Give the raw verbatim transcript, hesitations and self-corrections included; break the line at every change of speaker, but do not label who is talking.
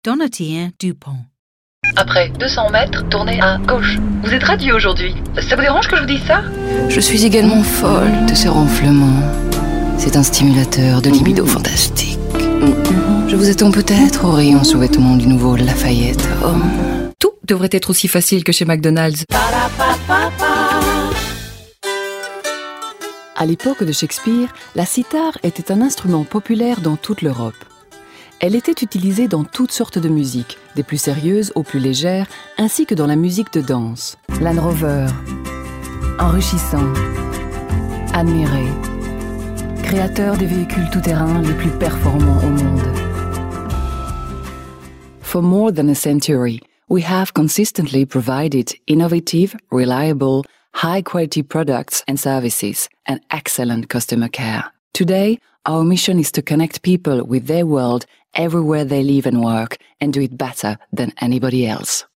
Donatien Dupont.
Après deux cents mètres, tournez à gauche. Vous êtes radieux aujourd'hui. Ça vous dérange que je vous dise ça?
Je suis également folle de ces ronflements. C'est un stimulateur de libido fantastique. Je vous attends peut-être au rayon sous-vêtements du nouveau Lafayette. Oh.
Tout devrait être aussi facile que chez McDonald's.
À l'époque de Shakespeare, la cithare était un instrument populaire dans toute l'Europe. Elle était utilisée dans toutes sortes de musiques, des plus sérieuses aux plus légères, ainsi que dans la musique de danse. Land Rover, enrichissant, admiré, créateur des véhicules tout-terrain les plus performants au monde. For more than a century, we have consistently provided innovative, reliable, high-quality products and services and excellent customer care. Today, our mission is to connect people with their world everywhere they live and work and do it better than anybody else.